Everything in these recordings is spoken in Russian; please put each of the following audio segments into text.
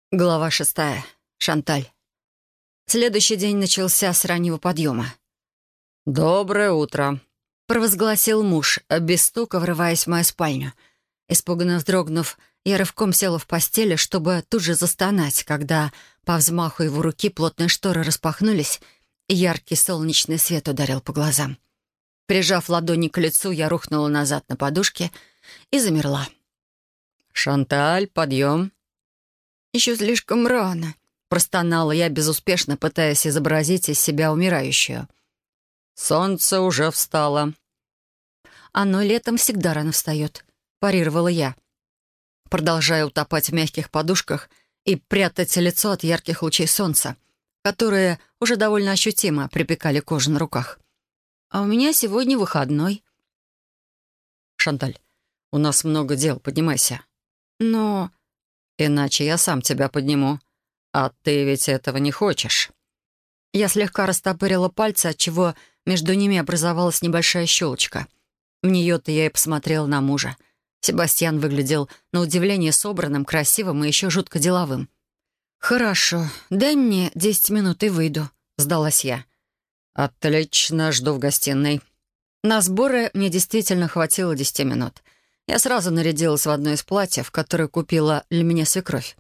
Глава 6. Шанталь. Следующий день начался с раннего подъема. «Доброе утро», — провозгласил муж, без стука врываясь в мою спальню. Испуганно вздрогнув, я рывком села в постели, чтобы тут же застонать, когда по взмаху его руки плотные шторы распахнулись, и яркий солнечный свет ударил по глазам. Прижав ладони к лицу, я рухнула назад на подушке и замерла. «Шанталь, подъем!» «Еще слишком рано», — простонала я, безуспешно пытаясь изобразить из себя умирающую. «Солнце уже встало». «Оно летом всегда рано встает», — парировала я, продолжая утопать в мягких подушках и прятать лицо от ярких лучей солнца, которые уже довольно ощутимо припекали кожу на руках. «А у меня сегодня выходной». «Шанталь, у нас много дел, поднимайся». «Но...» «Иначе я сам тебя подниму. А ты ведь этого не хочешь». Я слегка растопырила пальцы, отчего между ними образовалась небольшая щелочка. В нее-то я и посмотрела на мужа. Себастьян выглядел на удивление собранным, красивым и еще жутко деловым. «Хорошо, дай мне 10 минут и выйду», — сдалась я. «Отлично, жду в гостиной». На сборы мне действительно хватило 10 минут. Я сразу нарядилась в одно из платьев, которое купила для меня свекровь.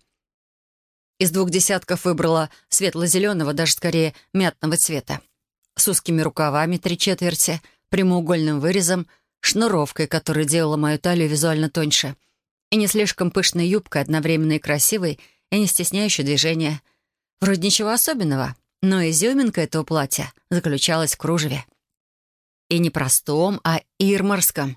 Из 2 десятков выбрала светло-зеленого, даже скорее мятного цвета, с узкими рукавами 3/4, прямоугольным вырезом, шнуровкой, которая делала мою талию визуально тоньше, и не слишком пышной юбкой, одновременно и красивой, и не стесняющей движения. Вроде ничего особенного, но изюминка этого платья заключалась в кружеве. И не простом, а ирмарском.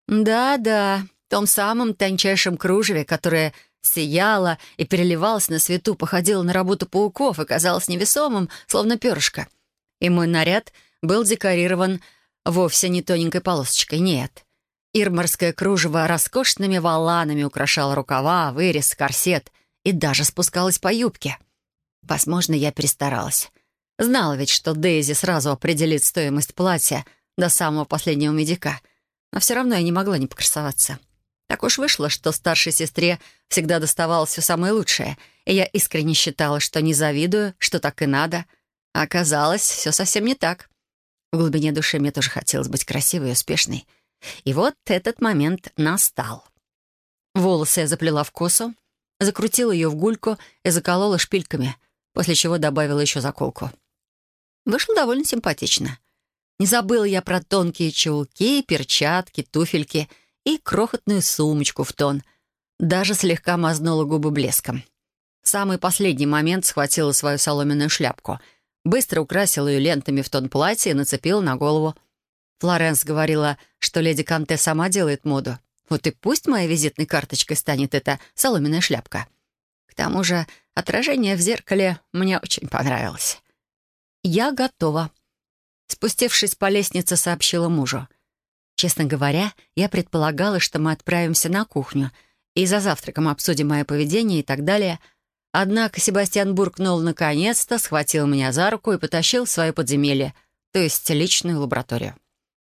Да-да, том самом тончайшем кружеве, которое сияло и переливалось на свету, походило на работу пауков и казалось невесомым, словно перышко. И мой наряд был декорирован вовсе не тоненькой полосочкой, нет. Ирмарское кружево роскошными воланами украшало рукава, вырез, корсет и даже спускалось по юбке. Возможно, я перестаралась. Знала ведь, что Дейзи сразу определит стоимость платья до самого последнего медика — но все равно я не могла не покрасоваться. Так уж вышло, что старшей сестре всегда доставалось все самое лучшее, и я искренне считала, что не завидую, что так и надо. А оказалось, все совсем не так. В глубине души мне тоже хотелось быть красивой и успешной. И вот этот момент настал. Волосы я заплела в косу, закрутила ее в гульку и заколола шпильками, после чего добавила еще заколку. Вышло довольно симпатично. Не забыла я про тонкие чулки, перчатки, туфельки и крохотную сумочку в тон. Даже слегка мазнула губы блеском. В самый последний момент схватила свою соломенную шляпку, быстро украсила ее лентами в тон платья и нацепила на голову. Флоренс говорила, что леди Канте сама делает моду. Вот и пусть моей визитной карточкой станет эта соломенная шляпка. К тому же отражение в зеркале мне очень понравилось. «Я готова», — спустившись по лестнице, сообщила мужу. Честно говоря, я предполагала, что мы отправимся на кухню и за завтраком обсудим мое поведение и так далее. Однако Себастьян буркнул наконец-то, схватил меня за руку и потащил в свое подземелье, то есть личную лабораторию.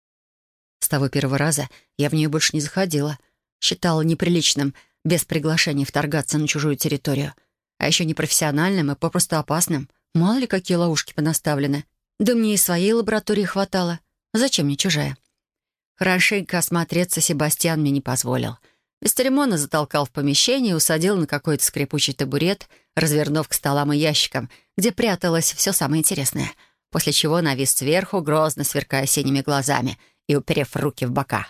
С того первого раза я в нее больше не заходила. Считала неприличным без приглашения вторгаться на чужую территорию. А еще непрофессиональным и попросту опасным. Мало ли какие ловушки понаставлены. Да мне и своей лаборатории хватало. Зачем мне чужая? Хорошенько осмотреться Себастьян мне не позволил. Бесцеремонно затолкал в помещение и усадил на какой-то скрипучий табурет, развернув к столам и ящикам, где пряталось все самое интересное, после чего навис сверху, грозно сверкая синими глазами и уперев руки в бока.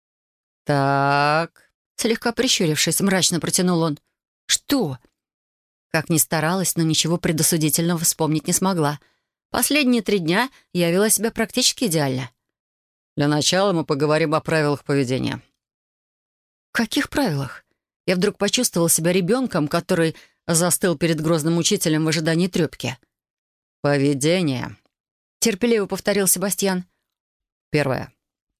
«Так...» — слегка прищурившись, мрачно протянул он. «Что?» Как ни старалась, но ничего предосудительного вспомнить не смогла. Последние 3 дня я вела себя практически идеально. Для начала мы поговорим о правилах поведения. Каких правилах? Я вдруг почувствовала себя ребенком, который застыл перед грозным учителем в ожидании трёпки. «Поведение», — терпеливо повторил Себастьян. «Первое.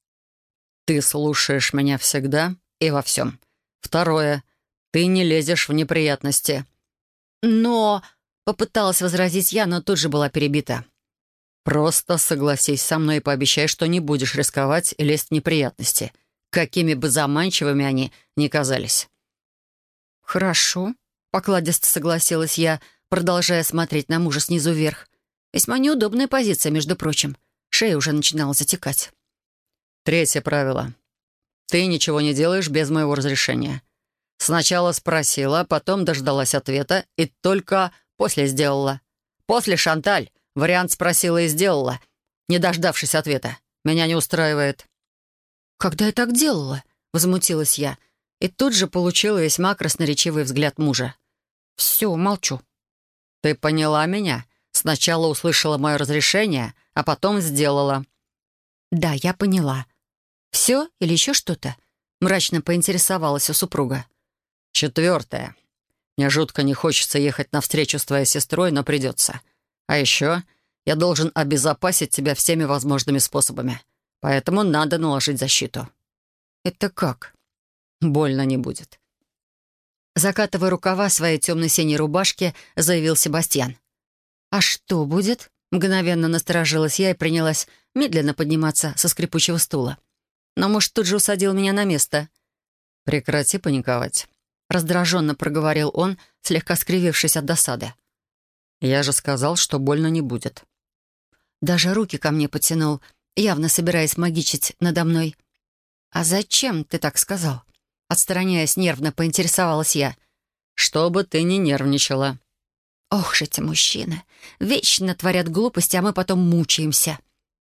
Ты слушаешь меня всегда и во всем. Второе. Ты не лезешь в неприятности». «Но...» — попыталась возразить я, но тут же была перебита. «Просто согласись со мной и пообещай, что не будешь рисковать и лезть в неприятности, какими бы заманчивыми они ни казались». «Хорошо», покладисто согласилась я, продолжая смотреть на мужа снизу вверх. Весьма неудобная позиция, между прочим. Шея уже начинала затекать. Третье правило. Ты ничего не делаешь без моего разрешения. Сначала спросила, потом дождалась ответа и только после сделала. После, Шанталь, вариант спросила и сделала, не дождавшись ответа. Меня не устраивает. «Когда я так делала?» — возмутилась я. И тут же получила весьма красноречивый взгляд мужа. «Все, молчу». Ты поняла меня? Сначала услышала мое разрешение, а потом сделала. «Да, я поняла. Все или еще что-то?» — мрачно поинтересовалась у супруга. Четвертое. Мне жутко не хочется ехать на встречу с твоей сестрой, но придется. А еще я должен обезопасить тебя всеми возможными способами. Поэтому надо наложить защиту. «Это как?» Больно не будет. Закатывая рукава своей темно-синей рубашки, заявил Себастьян. «А что будет?» Мгновенно насторожилась я и принялась медленно подниматься со скрипучего стула. Но муж тут же усадил меня на место. Прекрати паниковать. Раздраженно проговорил он, слегка скривившись от досады. Я же сказал, что больно не будет. Даже руки ко мне потянул, явно собираясь магичить надо мной. «А зачем ты так сказал?» Отстраняясь, нервно поинтересовалась я. Чтобы ты не нервничала. «Ох же эти мужчины! Вечно творят глупости, а мы потом мучаемся».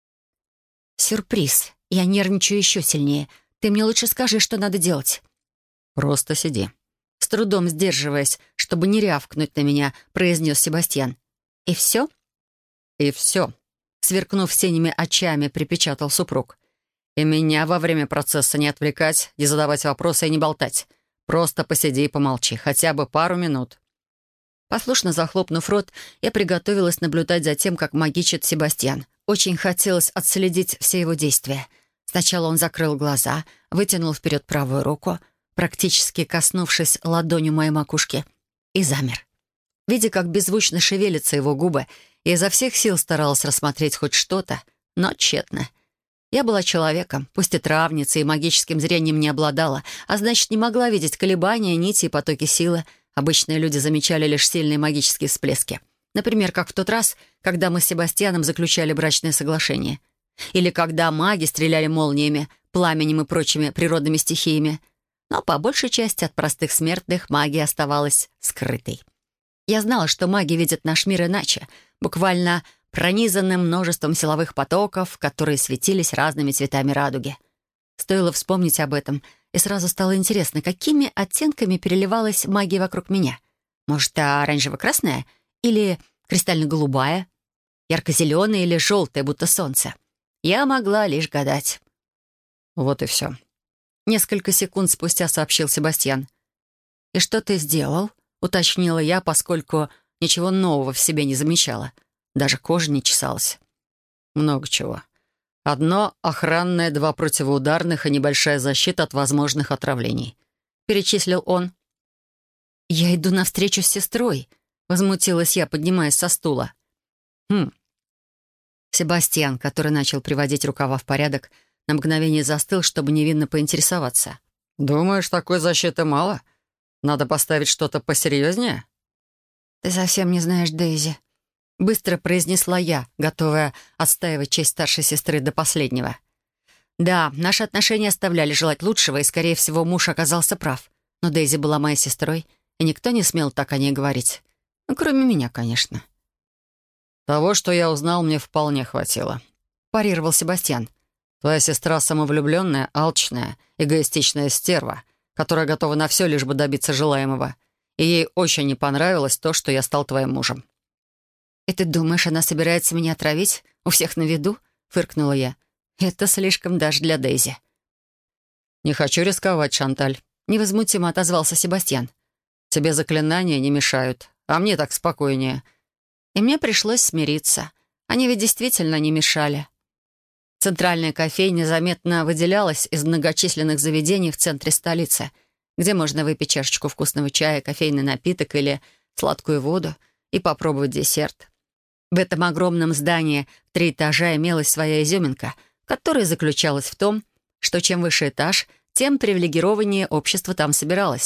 «Сюрприз. Я нервничаю еще сильнее. Ты мне лучше скажи, что надо делать». Просто сиди. С трудом сдерживаясь, чтобы не рявкнуть на меня, произнес Себастьян. «И все?» И все. Сверкнув синими очами, припечатал супруг. И меня во время процесса не отвлекать, не задавать вопросы и не болтать. Просто посиди и помолчи, хотя бы пару минут. Послушно захлопнув рот, я приготовилась наблюдать за тем, как магичит Себастьян. Очень хотелось отследить все его действия. Сначала он закрыл глаза, вытянул вперед правую руку, практически коснувшись ладонью моей макушки, и замер. Видя, как беззвучно шевелятся его губы, я изо всех сил старалась рассмотреть хоть что-то, но тщетно. Я была человеком, пусть и травницей, и магическим зрением не обладала, а значит, не могла видеть колебания, нити и потоки силы. Обычные люди замечали лишь сильные магические всплески. Например, как в тот раз, когда мы с Себастьяном заключали брачное соглашение. Или когда маги стреляли молниями, пламенем и прочими природными стихиями. Но по большей части от простых смертных магия оставалась скрытой. Я знала, что маги видят наш мир иначе, буквально пронизанным множеством силовых потоков, которые светились разными цветами радуги. Стоило вспомнить об этом, и сразу стало интересно, какими оттенками переливалась магия вокруг меня. Может, оранжево-красная? Или кристально-голубая? Ярко-зеленая или желтая, будто солнце? Я могла лишь гадать. Вот и все. Несколько секунд спустя сообщил Себастьян. «И что ты сделал?» — уточнила я, поскольку ничего нового в себе не замечала. Даже кожа не чесалась. Много чего. Одно охранное, 2 противоударных и небольшая защита от возможных отравлений. Перечислил он. «Я иду навстречу с сестрой», — возмутилась я, поднимаясь со стула. Себастьян, который начал приводить рукава в порядок, на мгновение застыл, чтобы невинно поинтересоваться. «Думаешь, такой защиты мало? Надо поставить что-то посерьезнее?» «Ты совсем не знаешь Дейзи», — быстро произнесла я, готовая отстаивать честь старшей сестры до последнего. Да, наши отношения оставляли желать лучшего, и, скорее всего, муж оказался прав. Но Дейзи была моей сестрой, и никто не смел так о ней говорить. Ну, кроме меня, конечно. «Того, что я узнал, мне вполне хватило», — парировал Себастьян. «Твоя сестра самовлюбленная, алчная, эгоистичная стерва, которая готова на все, лишь бы добиться желаемого. И ей очень не понравилось то, что я стал твоим мужем». «И ты думаешь, она собирается меня отравить? У всех на виду?» — фыркнула я. «Это слишком даже для Дейзи». «Не хочу рисковать, Шанталь», — невозмутимо отозвался Себастьян. «Тебе заклинания не мешают, а мне так спокойнее». И мне пришлось смириться. Они ведь действительно не мешали. Центральная кофейня заметно выделялась из многочисленных заведений в центре столицы, где можно выпить чашечку вкусного чая, кофейный напиток или сладкую воду и попробовать десерт. В этом огромном здании в 3 этажа имелась своя изюминка, которая заключалась в том, что чем выше этаж, тем привилегированнее общество там собиралось.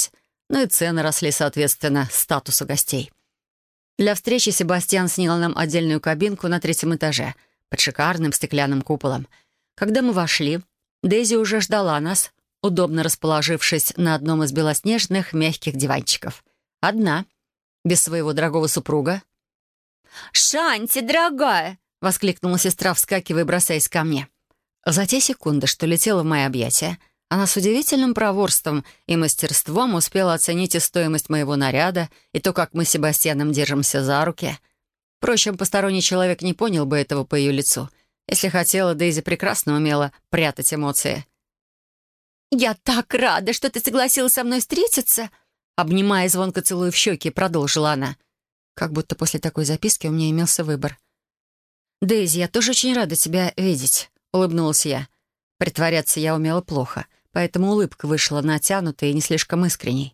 Ну и цены росли, соответственно, статусу гостей. Для встречи Себастьян снял нам отдельную кабинку на 3-м этаже под шикарным стеклянным куполом. Когда мы вошли, Дейзи уже ждала нас, удобно расположившись на одном из белоснежных мягких диванчиков. Одна, без своего дорогого супруга. «Шанти, дорогая!» — воскликнула сестра, вскакивая и бросаясь ко мне. За те секунды, что летела в мои объятия, она с удивительным проворством и мастерством успела оценить и стоимость моего наряда, и то, как мы с Себастьяном держимся за руки. Впрочем, посторонний человек не понял бы этого по ее лицу. Если хотела, Дейзи прекрасно умела прятать эмоции. «Я так рада, что ты согласилась со мной встретиться!» Обнимая и звонко целуя в щеки, продолжила она. Как будто после такой записки у меня имелся выбор. «Дейзи, я тоже очень рада тебя видеть», — улыбнулась я. Притворяться я умела плохо, поэтому улыбка вышла натянутой и не слишком искренней.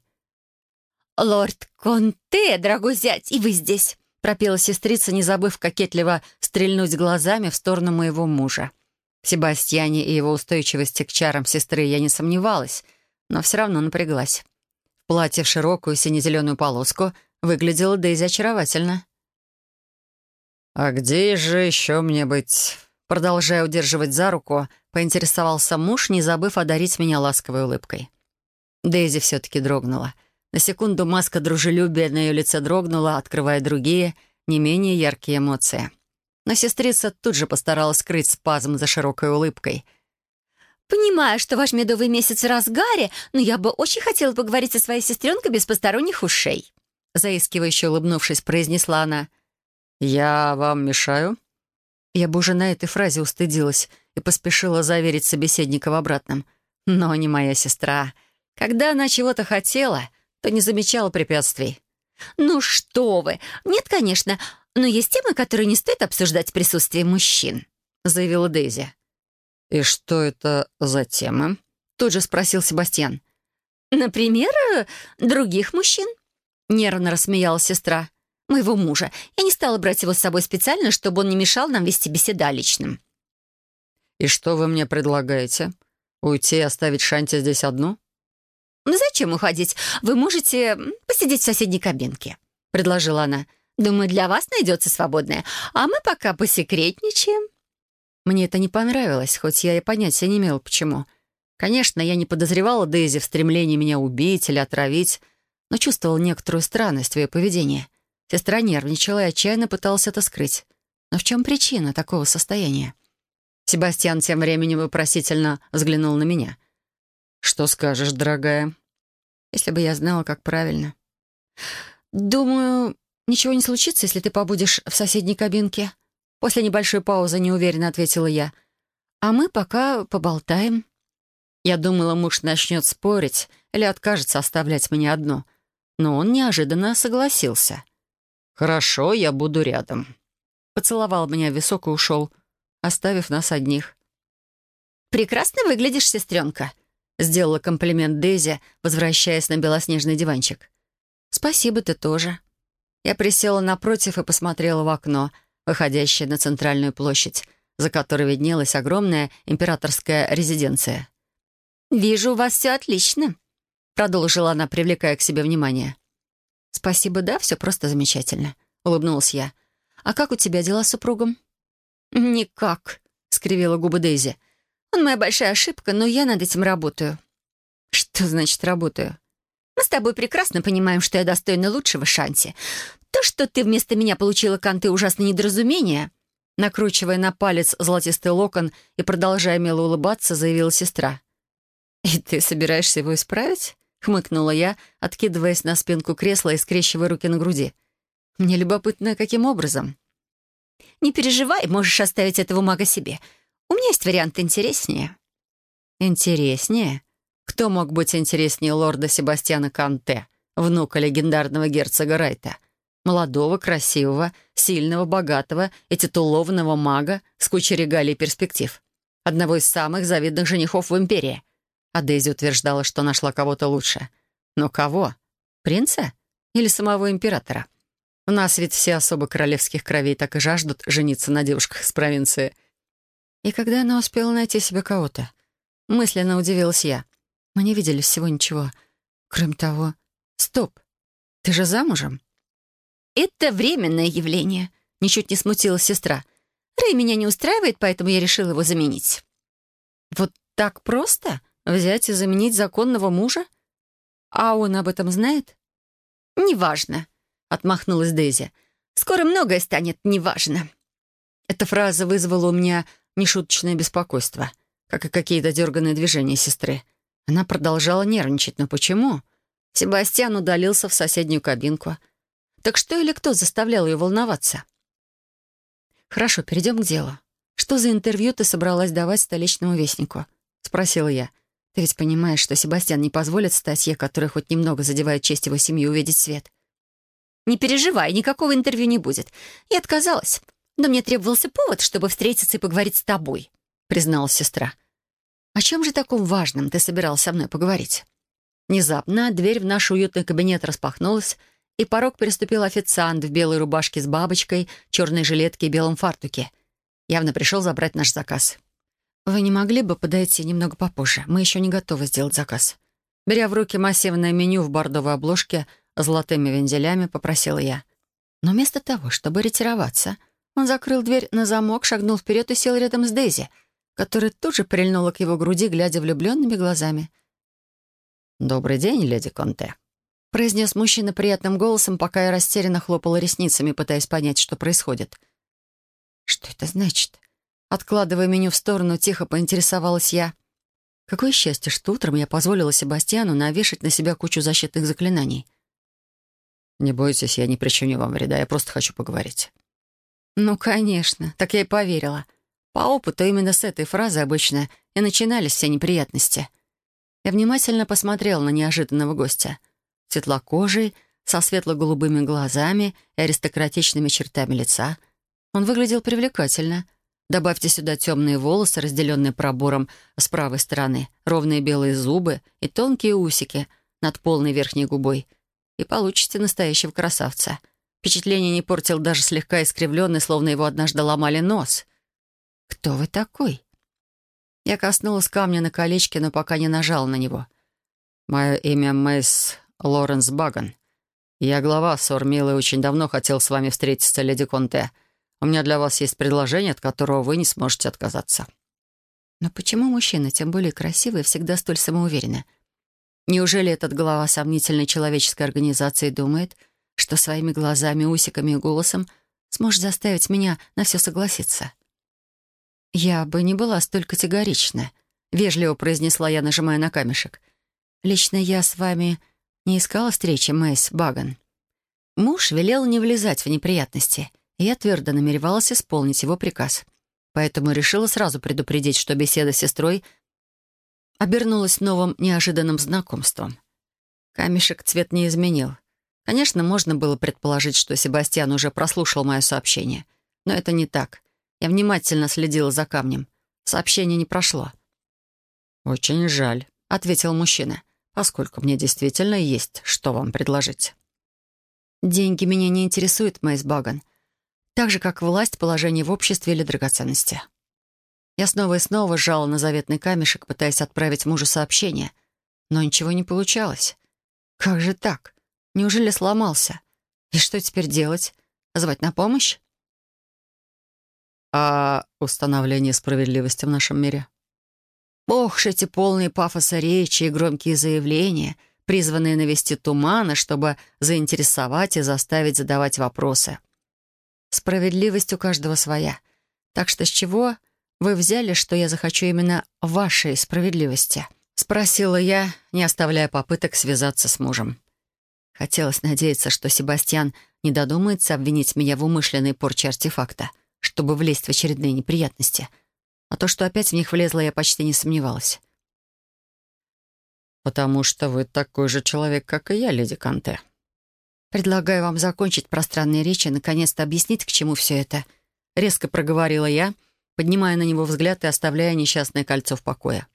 «Лорд Конте, дорогой зять, и вы здесь!» — пропела сестрица, не забыв кокетливо стрельнуть глазами в сторону моего мужа. В Себастьяне и его устойчивости к чарам сестры я не сомневалась, но все равно напряглась. В платье в широкую сине-зеленую полоску выглядела Дейзи очаровательно. «А где же еще мне быть?» Продолжая удерживать за руку, поинтересовался муж, не забыв одарить меня ласковой улыбкой. Дейзи все-таки дрогнула. На секунду маска дружелюбия на ее лице дрогнула, открывая другие, не менее яркие эмоции. Но сестрица тут же постаралась скрыть спазм за широкой улыбкой. «Понимаю, что ваш медовый месяц в разгаре, но я бы очень хотела поговорить со своей сестренкой без посторонних ушей», заискивающе улыбнувшись, произнесла она. «Я вам мешаю?» Я бы уже на этой фразе устыдилась и поспешила заверить собеседника в обратном. Но не моя сестра. Когда она чего-то хотела, то не замечала препятствий. «Ну что вы! Нет, конечно, но есть темы, которые не стоит обсуждать в присутствии мужчин», заявила Дейзи. «И что это за темы?» Тут же спросил Себастьян. «Например, других мужчин?» Нервно рассмеялась сестра. «Моего мужа. Я не стала брать его с собой специально, чтобы он не мешал нам вести беседу о личном». «И что вы мне предлагаете? Уйти и оставить Шанти здесь одну?» «Ну зачем уходить? Вы можете посидеть в соседней кабинке», — предложила она. «Думаю, для вас найдется свободная, а мы пока посекретничаем». Мне это не понравилось, хоть я и понятия не имела, почему. Конечно, я не подозревала Дейзи в стремлении меня убить или отравить, но чувствовала некоторую странность в ее поведении. Сестра нервничала и отчаянно пыталась это скрыть. Но в чем причина такого состояния? Себастьян тем временем вопросительно взглянул на меня. «Что скажешь, дорогая?» Если бы я знала, как правильно. «Думаю, ничего не случится, если ты побудешь в соседней кабинке». После небольшой паузы неуверенно ответила я. «А мы пока поболтаем». Я думала, муж начнет спорить или откажется оставлять меня одну. Но он неожиданно согласился. «Хорошо, я буду рядом». Поцеловал меня в висок и ушел, оставив нас одних. «Прекрасно выглядишь, сестренка», — сделала комплимент Дейзи, возвращаясь на белоснежный диванчик. «Спасибо, ты тоже». Я присела напротив и посмотрела в окно, выходящее на центральную площадь, за которой виднелась огромная императорская резиденция. «Вижу, у вас все отлично», — продолжила она, привлекая к себе внимание. «Спасибо, да, все просто замечательно», — улыбнулась я. «А как у тебя дела с супругом?» «Никак», — скривила губы Дейзи. «Он моя большая ошибка, но я над этим работаю». «Что значит «работаю»?» «Мы с тобой прекрасно понимаем, что я достойна лучшего, Шанти. То, что ты вместо меня получила канты ужасное недоразумение», накручивая на палец золотистый локон и продолжая мило улыбаться, заявила сестра. «И ты собираешься его исправить?» — хмыкнула я, откидываясь на спинку кресла и скрещивая руки на груди. «Мне любопытно, каким образом?» «Не переживай, можешь оставить этого мага себе. У меня есть вариант интереснее». «Интереснее? Кто мог быть интереснее лорда Себастьяна Конте, внука легендарного герцога Райта? Молодого, красивого, сильного, богатого и титулованного мага с кучей регалий и перспектив. Одного из самых завидных женихов в империи. А Дейзи утверждала, что нашла кого-то лучше. Но кого? Принца? Или самого императора? У нас ведь все особо королевских кровей так и жаждут жениться на девушках из провинции. И когда она успела найти себе кого-то? Мысленно удивилась я. Мы не видели всего ничего. Кроме того, Стоп, ты же замужем?» «Это временное явление», — ничуть не смутилась сестра. «Рэй меня не устраивает, поэтому я решила его заменить». «Вот так просто? Взять и заменить законного мужа? А он об этом знает?» «Неважно», — отмахнулась Дейзи. «Скоро многое станет неважно». Эта фраза вызвала у меня нешуточное беспокойство, как и какие-то дерганные движения сестры. Она продолжала нервничать. Но почему? Себастьян удалился в соседнюю кабинку. Так что или кто заставлял ее волноваться? «Хорошо, перейдем к делу. Что за интервью ты собралась давать столичному вестнику?» — спросила я. «Ты ведь понимаешь, что Себастьян не позволит статье, которая хоть немного задевает честь его семьи, увидеть свет?» «Не переживай, никакого интервью не будет. Я отказалась. Но мне требовался повод, чтобы встретиться и поговорить с тобой», — призналась сестра. «О чем же таком важном ты собиралась со мной поговорить?» Внезапно дверь в наш уютный кабинет распахнулась, и порог переступил официант в белой рубашке с бабочкой, черной жилетке и белом фартуке. Явно пришел забрать наш заказ. «Вы не могли бы подойти немного попозже? Мы еще не готовы сделать заказ». Беря в руки массивное меню в бордовой обложке с золотыми вензелями, попросила я. Но вместо того, чтобы ретироваться, он закрыл дверь на замок, шагнул вперед и сел рядом с Дейзи, которая тут же прильнула к его груди, глядя влюбленными глазами. «Добрый день, леди Конте», — произнес мужчина приятным голосом, пока я растерянно хлопала ресницами, пытаясь понять, что происходит. «Что это значит?» Откладывая меню в сторону, тихо поинтересовалась я. Какое счастье, что утром я позволила Себастьяну навешать на себя кучу защитных заклинаний. «Не бойтесь, я не причиню вам вреда, я просто хочу поговорить». Ну, конечно, так я и поверила. По опыту именно с этой фразы обычно и начинались все неприятности. Я внимательно посмотрела на неожиданного гостя. Светлокожий, со светло-голубыми глазами и аристократичными чертами лица. Он выглядел привлекательно. Добавьте сюда темные волосы, разделенные пробором с правой стороны, ровные белые зубы и тонкие усики над полной верхней губой, и получите настоящего красавца. Впечатление не портил даже слегка искривленный, словно его однажды ломали нос. «Кто вы такой?» Я коснулась камня на колечке, но пока не нажала на него. «Мое имя Мэйс Лоренс Баган. Я глава Сормилы и очень давно хотел с вами встретиться, леди Конте. У меня для вас есть предложение, от которого вы не сможете отказаться». Но почему мужчины, тем более красивые, всегда столь самоуверены? Неужели этот глава сомнительной человеческой организации думает, что своими глазами, усиками и голосом сможет заставить меня на все согласиться? «Я бы не была столь категорична», — вежливо произнесла я, нажимая на камешек. «Лично я с вами не искала встречи, Мэйс Баган. Муж велел не влезать в неприятности, и я твердо намеревалась исполнить его приказ. Поэтому решила сразу предупредить, что беседа с сестрой обернулась новым неожиданным знакомством. Камешек цвет не изменил. Конечно, можно было предположить, что Себастьян уже прослушал мое сообщение. Но это не так. Я внимательно следила за камнем. Сообщение не прошло. «Очень жаль», — ответил мужчина, «поскольку мне действительно есть, что вам предложить». «Деньги меня не интересуют, Мэйс Баган. Так же, как власть, положение в обществе или драгоценности». Я снова и снова сжала на заветный камешек, пытаясь отправить мужу сообщение. Но ничего не получалось. Как же так? Неужели сломался? И что теперь делать? Звать на помощь? «А установление справедливости в нашем мире?» Ох ж эти полные пафоса речи и громкие заявления, призванные навести тумана, чтобы заинтересовать и заставить задавать вопросы. Справедливость у каждого своя. Так что с чего вы взяли, что я захочу именно вашей справедливости?» — спросила я, не оставляя попыток связаться с мужем. Хотелось надеяться, что Себастьян не додумается обвинить меня в умышленной порче артефакта, чтобы влезть в очередные неприятности. А то, что опять в них влезла, я почти не сомневалась. «Потому что вы такой же человек, как и я, леди Конте». «Предлагаю вам закончить пространные речи и наконец-то объяснить, к чему все это», — резко проговорила я, поднимая на него взгляд и оставляя несчастное кольцо в покое.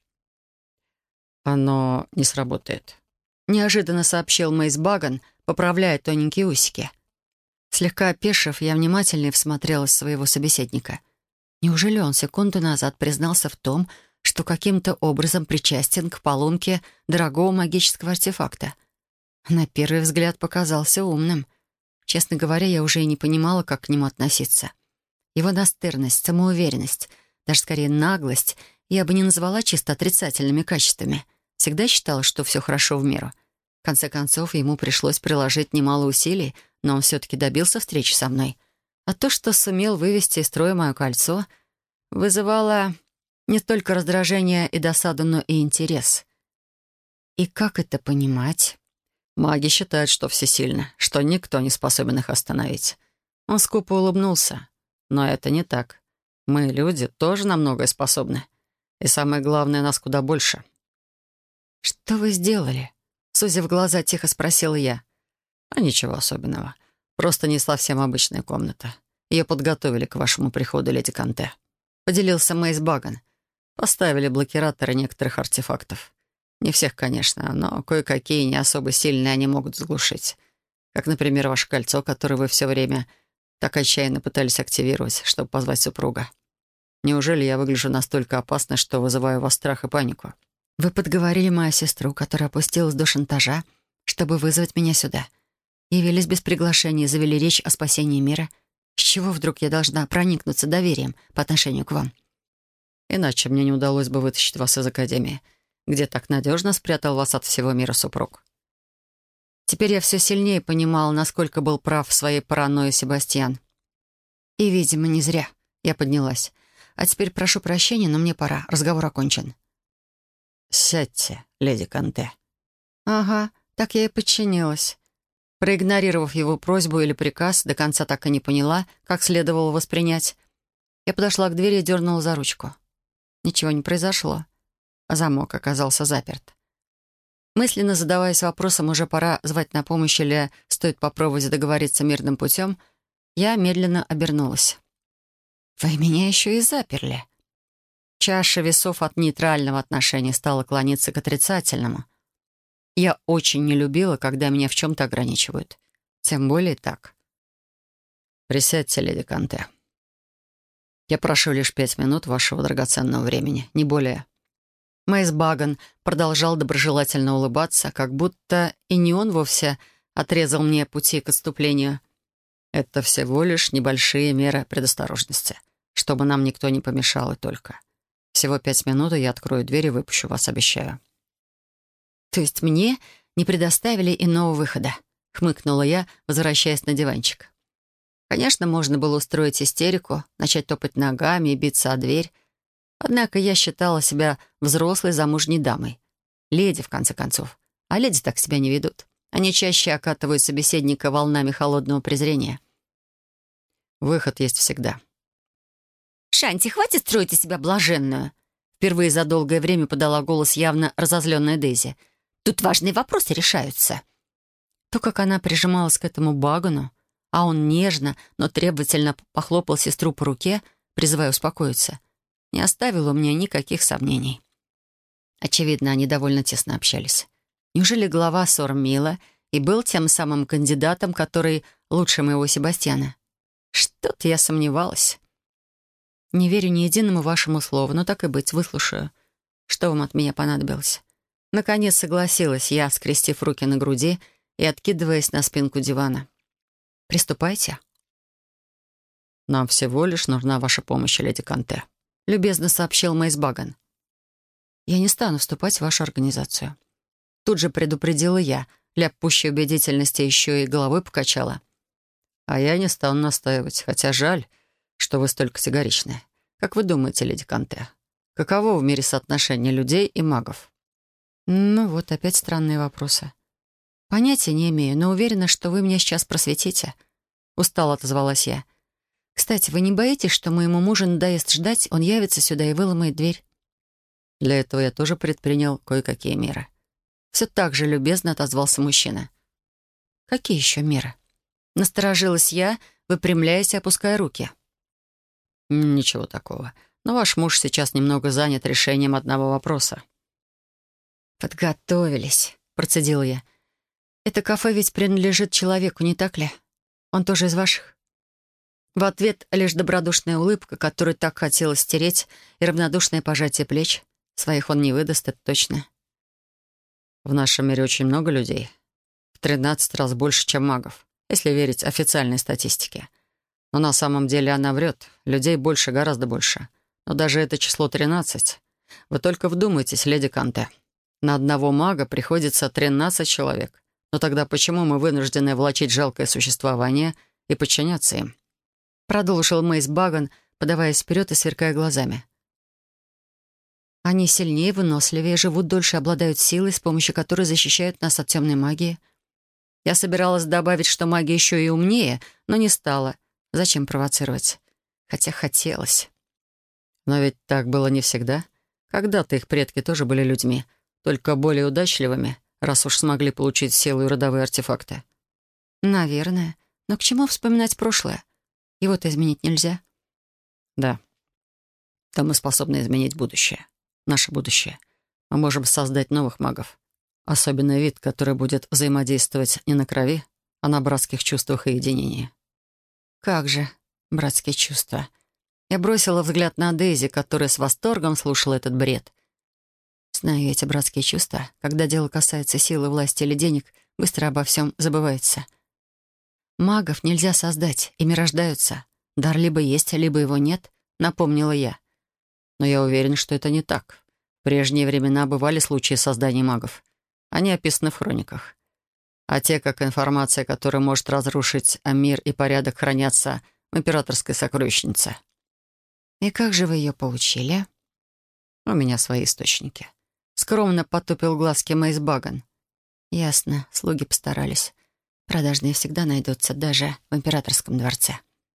«Оно не сработает», — неожиданно сообщил Мэйс Баган, поправляя тоненькие усики. Слегка опешив, я внимательнее всмотрелась в своего собеседника. Неужели он секунду назад признался в том, что каким-то образом причастен к поломке дорогого магического артефакта? На первый взгляд показался умным. Честно говоря, я уже и не понимала, как к нему относиться. Его настырность, самоуверенность, даже скорее наглость я бы не назвала чисто отрицательными качествами. Всегда считала, что все хорошо в меру. В конце концов, ему пришлось приложить немало усилий, но он все-таки добился встречи со мной. А то, что сумел вывести из строя мое кольцо, вызывало не только раздражение и досаду, но и интерес. И как это понимать? Маги считают, что всесильны, что никто не способен их остановить. Он скупо улыбнулся. Но это не так. Мы, люди, тоже на многое способны. И самое главное, нас куда больше. «Что вы сделали?» Сузив глаза, тихо спросила я. А ничего особенного. Просто не совсем обычная комната. Ее подготовили к вашему приходу, леди Канте. Поделился Мейс Баган. Поставили блокираторы некоторых артефактов. Не всех, конечно, но кое-какие не особо сильные они могут заглушить. Как, например, ваше кольцо, которое вы все время так отчаянно пытались активировать, чтобы позвать супруга. Неужели я выгляжу настолько опасно, что вызываю у вас страх и панику? Вы подговорили мою сестру, которая опустилась до шантажа, чтобы вызвать меня сюда. Явились без приглашения и завели речь о спасении мира. С чего вдруг я должна проникнуться доверием по отношению к вам? Иначе мне не удалось бы вытащить вас из Академии, где так надежно спрятал вас от всего мира супруг. Теперь я все сильнее понимала, насколько был прав в своей паранойи Себастьян. И, видимо, не зря. Я поднялась. А теперь прошу прощения, но мне пора. Разговор окончен. «Сядьте, леди Канте». Ага, так я и подчинилась. Проигнорировав его просьбу или приказ, до конца так и не поняла, как следовало воспринять. Я подошла к двери и дернула за ручку. Ничего не произошло. Замок оказался заперт. Мысленно задаваясь вопросом, уже пора звать на помощь или стоит попробовать договориться мирным путем, я медленно обернулась. «Вы меня еще и заперли». Чаша весов от нейтрального отношения стала клониться к отрицательному. Я очень не любила, когда меня в чем-то ограничивают. Тем более так. «Присядьте, леди Канте. Я прошу лишь 5 минут вашего драгоценного времени, не более». Мейс Баган продолжал доброжелательно улыбаться, как будто и не он вовсе отрезал мне пути к отступлению. «Это всего лишь небольшие меры предосторожности, чтобы нам никто не помешал и только. Всего 5 минут, и я открою дверь и выпущу вас, обещаю». «То есть мне не предоставили иного выхода?» — хмыкнула я, возвращаясь на диванчик. Конечно, можно было устроить истерику, начать топать ногами и биться о дверь. Однако я считала себя взрослой замужней дамой. Леди, в конце концов. А леди так себя не ведут. Они чаще окатывают собеседника волнами холодного презрения. «Выход есть всегда». «Шанти, хватит строить из себя блаженную!» Впервые за долгое время подала голос явно разозленная Дейзи. «Тут важные вопросы решаются». То, как она прижималась к этому Багану, а он нежно, но требовательно похлопал сестру по руке, призывая успокоиться, не оставило у меня никаких сомнений. Очевидно, они довольно тесно общались. Неужели глава Сормила и был тем самым кандидатом, который лучше моего Себастьяна? Что-то я сомневалась. «Не верю ни единому вашему слову, но так и быть, выслушаю. Что вам от меня понадобилось?» Наконец согласилась я, скрестив руки на груди и откидываясь на спинку дивана. «Приступайте». «Нам всего лишь нужна ваша помощь, леди Канте», — любезно сообщил Мейс Баган. «Я не стану вступать в вашу организацию». Тут же предупредила я, для пущей убедительности еще и головой покачала. «А я не стану настаивать, хотя жаль, что вы столь категоричны. Как вы думаете, леди Канте, каково в мире соотношение людей и магов?» Ну вот, опять странные вопросы. «Понятия не имею, но уверена, что вы меня сейчас просветите». Устало отозвалась я. «Кстати, вы не боитесь, что моему мужу надоест ждать, он явится сюда и выломает дверь?» Для этого я тоже предпринял кое-какие меры. Все так же любезно отозвался мужчина. «Какие еще меры?» Насторожилась я, выпрямляясь и опуская руки. «Ничего такого. Но ваш муж сейчас немного занят решением одного вопроса». «Подготовились», — процедила я. «Это кафе ведь принадлежит человеку, не так ли? Он тоже из ваших?» В ответ лишь добродушная улыбка, которую так хотелось стереть, и равнодушное пожатие плеч. Своих он не выдаст, это точно. В нашем мире очень много людей, в в 13 раз больше, чем магов, если верить официальной статистике. Но на самом деле она врет. Людей больше, гораздо больше. Но даже это число 13. Вы только вдумайтесь, леди Канте. На одного мага приходится 13 человек. Но тогда почему мы вынуждены влачить жалкое существование и подчиняться им? Продолжил Мэйс Баган, подаваясь вперед и сверкая глазами. Они сильнее, выносливее, живут дольше, обладают силой, с помощью которой защищают нас от темной магии. Я собиралась добавить, что маги еще и умнее, но не стала. Зачем провоцировать? Хотя хотелось. Но ведь так было не всегда. Когда-то их предки тоже были людьми, только более удачливыми, раз уж смогли получить силу и родовые артефакты. Наверное. Но к чему вспоминать прошлое? Его-то изменить нельзя. Да. То мы способны изменить будущее. Наше будущее. Мы можем создать новых магов. Особенно вид, который будет взаимодействовать не на крови, а на братских чувствах и единении. Как же братские чувства. Я бросила взгляд на Дейзи, которая с восторгом слушала этот бред. Знаю эти братские чувства. Когда дело касается силы, власти или денег, быстро обо всем забывается. Магов нельзя создать, ими рождаются. Дар либо есть, либо его нет, напомнила я. Но я уверен, что это не так. В прежние времена бывали случаи создания магов. Они описаны в хрониках. А те, как информация, которая может разрушить мир и порядок, хранятся в императорской сокровищнице. И как же вы ее получили? У меня свои источники. Скромно потупил глазки Мэйс Баган. Ясно, слуги постарались. Продажные всегда найдутся, даже в императорском дворце.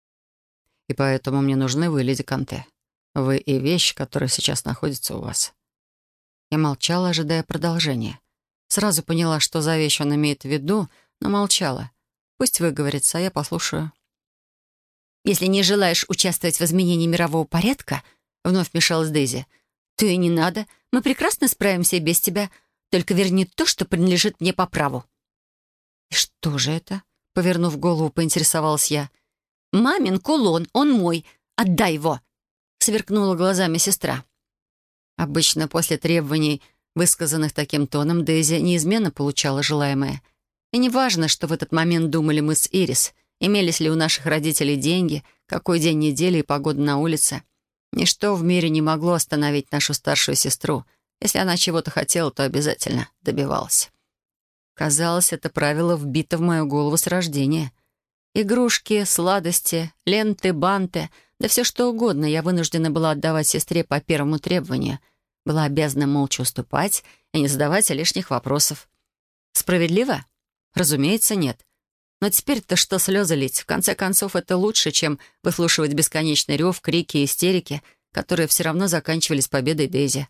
И поэтому мне нужны вы, леди Канте. Вы и вещь, которая сейчас находится у вас. Я молчала, ожидая продолжения. Сразу поняла, что за вещь он имеет в виду, но молчала. Пусть выговорится, а я послушаю. «Если не желаешь участвовать в изменении мирового порядка», — вновь вмешалась Дейзи, «то и не надо. Мы прекрасно справимся и без тебя. Только верни то, что принадлежит мне по праву». «И что же это?» — повернув голову, поинтересовалась я. «Мамин кулон, он мой. Отдай его!» — сверкнула глазами сестра. Обычно после требований, высказанных таким тоном, Дейзи неизменно получала желаемое. И неважно, что в этот момент думали мы с Ирис, имелись ли у наших родителей деньги, какой день недели и погода на улице. Ничто в мире не могло остановить нашу старшую сестру. Если она чего-то хотела, то обязательно добивалась. Казалось, это правило вбито в мою голову с рождения. Игрушки, сладости, ленты, банты, да все что угодно я вынуждена была отдавать сестре по первому требованию. Была обязана молча уступать и не задавать лишних вопросов. Справедливо? Разумеется, нет. Но теперь-то что слезы лить? В конце концов, это лучше, чем выслушивать бесконечный рев, крики и истерики, которые все равно заканчивались победой Дейзи.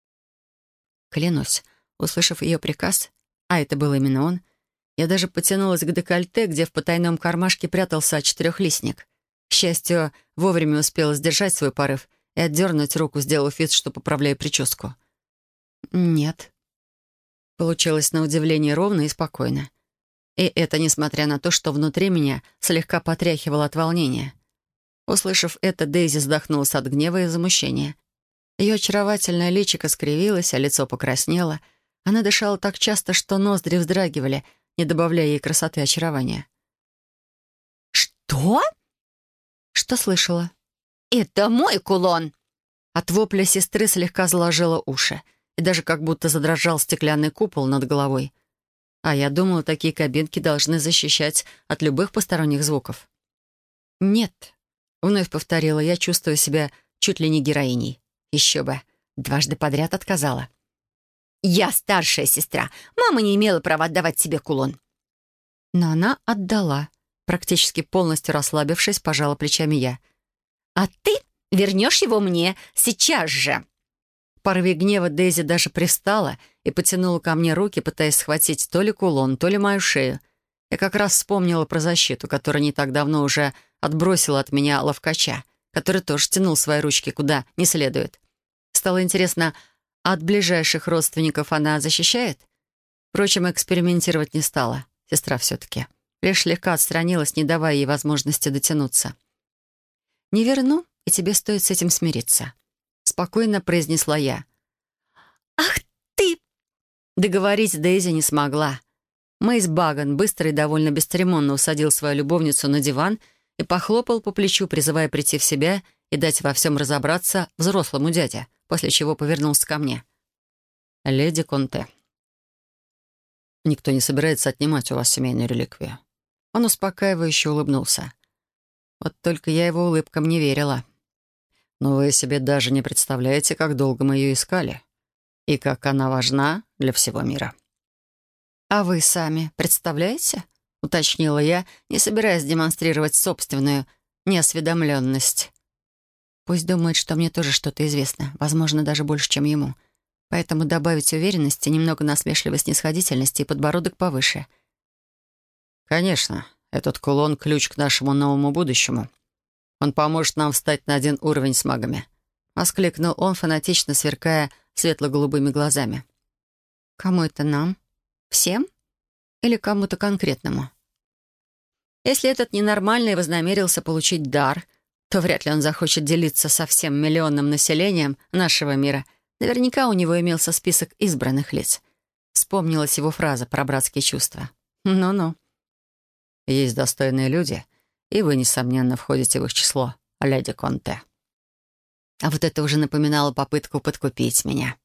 Клянусь, услышав ее приказ, а это был именно он, я даже потянулась к декольте, где в потайном кармашке прятался четырехлистник. К счастью, вовремя успела сдержать свой порыв и отдернуть руку, сделав вид, что поправляю прическу. «Нет». Получилось на удивление ровно и спокойно. И это несмотря на то, что внутри меня слегка потряхивало от волнения. Услышав это, Дейзи вздохнулась от гнева и возмущения. Ее очаровательное личико скривилось, а лицо покраснело. Она дышала так часто, что ноздри вздрагивали, не добавляя ей красоты и очарования. «Что?» «Что слышала?» «Это мой кулон!» От вопля сестры слегка заложила уши, и даже как будто задрожал стеклянный купол над головой. А я думала, такие кабинки должны защищать от любых посторонних звуков. «Нет», — вновь повторила я, чувствуя себя чуть ли не героиней. Еще бы, дважды подряд отказала. «Я старшая сестра. Мама не имела права отдавать себе кулон». Но она отдала. Практически полностью расслабившись, пожала плечами я. «А ты вернешь его мне сейчас же!» В порыве гнева Дейзи даже привстала и потянула ко мне руки, пытаясь схватить то ли кулон, то ли мою шею. Я как раз вспомнила про защиту, которая не так давно уже отбросила от меня ловкача, который тоже тянул свои ручки куда не следует. Стало интересно, от ближайших родственников она защищает? Впрочем, экспериментировать не стала. Сестра все-таки. Лишь слегка отстранилась, не давая ей возможности дотянуться. «Не верну, и тебе стоит с этим смириться», — спокойно произнесла я. «Ах ты!» Договорить Дейзи не смогла. Мэйс Баган быстро и довольно бесцеремонно усадил свою любовницу на диван и похлопал по плечу, призывая прийти в себя и дать во всем разобраться взрослому дяде, после чего повернулся ко мне. «Леди Конте, никто не собирается отнимать у вас семейную реликвию». Он успокаивающе улыбнулся. Вот только я его улыбкам не верила. «Но вы себе даже не представляете, как долго мы ее искали и как она важна для всего мира». «А вы сами представляете?» — уточнила я, не собираясь демонстрировать собственную неосведомленность. Пусть думает, что мне тоже что-то известно, возможно, даже больше, чем ему. Поэтому добавить уверенности, немного насмешливой снисходительности и подбородок повыше. «Конечно, этот кулон — ключ к нашему новому будущему. Он поможет нам встать на один уровень с магами», — воскликнул он, фанатично сверкая светло-голубыми глазами. «Кому это нам? Всем? Или кому-то конкретному? Если этот ненормальный вознамерился получить дар, то вряд ли он захочет делиться со всем миллионным населением нашего мира. Наверняка у него имелся список избранных лиц. Вспомнилась его фраза про братские чувства. Ну-ну. «Есть достойные люди, и вы, несомненно, входите в их число, леди Конте». А вот это уже напоминало попытку подкупить меня.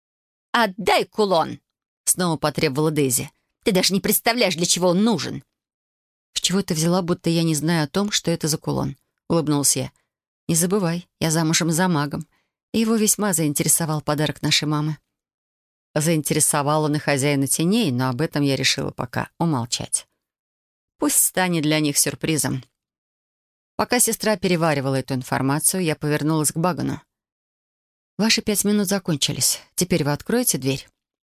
«Отдай кулон!» — снова потребовала Дейзи. «Ты даже не представляешь, для чего он нужен!» «С чего ты взяла, будто я не знаю о том, что это за кулон?» — улыбнулся я. «Не забывай, я замужем за магом, и его весьма заинтересовал подарок нашей мамы». Заинтересовал он и хозяина теней, но об этом я решила пока умолчать. Пусть станет для них сюрпризом. Пока сестра переваривала эту информацию, я повернулась к Багану. «Ваши 5 минут закончились. Теперь вы откроете дверь?»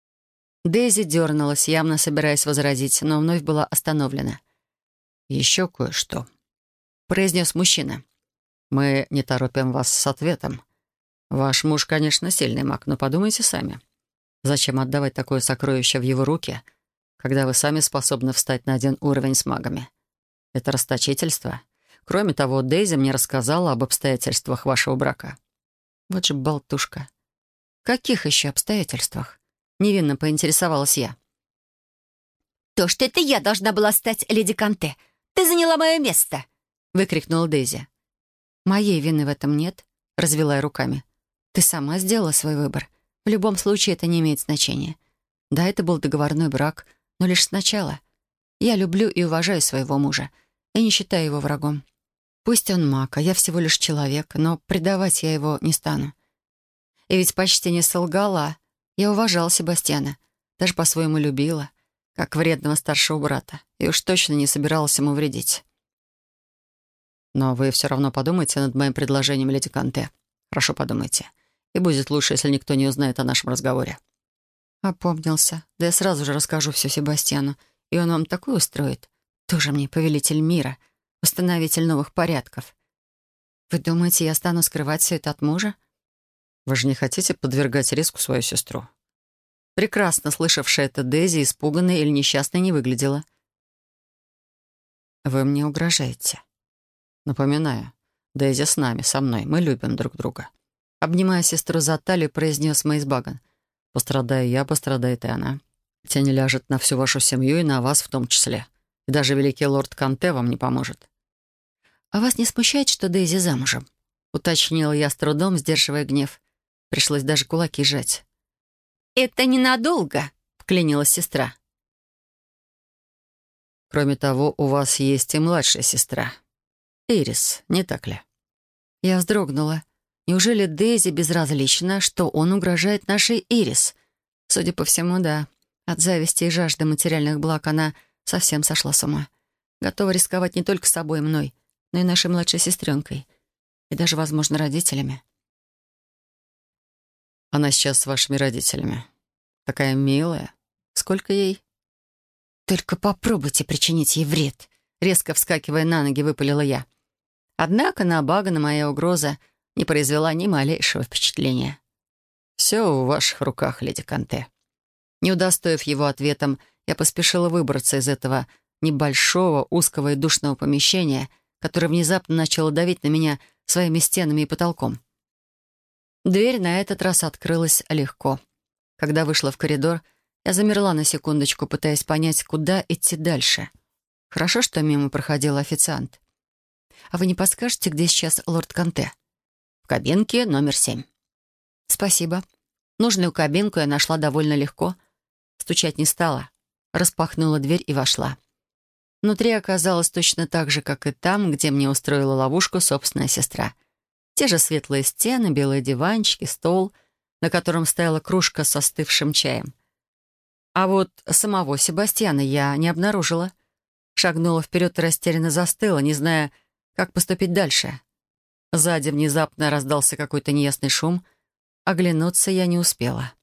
Дейзи дернулась, явно собираясь возразить, но вновь была остановлена. «Еще кое-что», — произнес мужчина. «Мы не торопим вас с ответом. Ваш муж, конечно, сильный маг, но подумайте сами. Зачем отдавать такое сокровище в его руки, когда вы сами способны встать на один уровень с магами? Это расточительство. Кроме того, Дейзи мне рассказала об обстоятельствах вашего брака». Вот же болтушка. «Каких еще обстоятельствах?» — невинно поинтересовалась я. «То, что это я должна была стать леди Конте. Ты заняла мое место!» — выкрикнула Дейзи. «Моей вины в этом нет», — развела я руками. «Ты сама сделала свой выбор. В любом случае это не имеет значения. Да, это был договорной брак, но лишь сначала. Я люблю и уважаю своего мужа. Я не считаю его врагом. Пусть он маг, а я всего лишь человек, но предавать я его не стану. И ведь почти не солгала. Я уважала Себастьяна, даже по-своему любила, как вредного старшего брата, и уж точно не собиралась ему вредить». «Но вы все равно подумайте над моим предложением, леди Конте. Хорошо подумайте. И будет лучше, если никто не узнает о нашем разговоре». Опомнился. Да я сразу же расскажу все Себастьяну, и он вам такое устроит. Тоже мне повелитель мира, установитель новых порядков. Вы думаете, я стану скрывать все это от мужа? Вы же не хотите подвергать риску свою сестру? Прекрасно слышавшая это Дейзи, испуганной или несчастной, не выглядела. Вы мне угрожаете. Напоминаю, Дейзи с нами, со мной. Мы любим друг друга. Обнимая сестру за талию, произнес Мэйс Баган. Пострадаю я, пострадает и она. Тень ляжет на всю вашу семью и на вас в том числе. И даже великий лорд Конте вам не поможет. «А вас не смущает, что Дейзи замужем?» — уточнила я с трудом, сдерживая гнев. Пришлось даже кулаки сжать. «Это ненадолго», — вклинилась сестра. Кроме того, у вас есть и младшая сестра. Ирис, не так ли?» Я вздрогнула. Неужели Дейзи безразлична, что он угрожает нашей Ирис? Судя по всему, да. От зависти и жажды материальных благ она совсем сошла с ума. Готова рисковать не только собой и мной, но и нашей младшей сестренкой. И даже, возможно, родителями. Она сейчас с вашими родителями. Такая милая. Сколько ей? «Только попробуйте причинить ей вред», — резко вскакивая на ноги, выпалила я. Однако на Багана моя угроза не произвела ни малейшего впечатления. «Все в ваших руках, леди Конте». Не удостоив его ответом, я поспешила выбраться из этого небольшого, узкого и душного помещения, которое внезапно начало давить на меня своими стенами и потолком. Дверь на этот раз открылась легко. Когда вышла в коридор, Я замерла на секундочку, пытаясь понять, куда идти дальше. Хорошо, что мимо проходил официант. «А вы не подскажете, где сейчас лорд Канте?» «В кабинке номер 7». «Спасибо». Нужную кабинку я нашла довольно легко. Стучать не стала. Распахнула дверь и вошла. Внутри оказалось точно так же, как и там, где мне устроила ловушку собственная сестра. Те же светлые стены, белые диванчики, стол, на котором стояла кружка с остывшим чаем. А вот самого Себастьяна я не обнаружила. Шагнула вперед и растерянно застыла, не зная, как поступить дальше. Сзади внезапно раздался какой-то неясный шум. Оглянуться я не успела.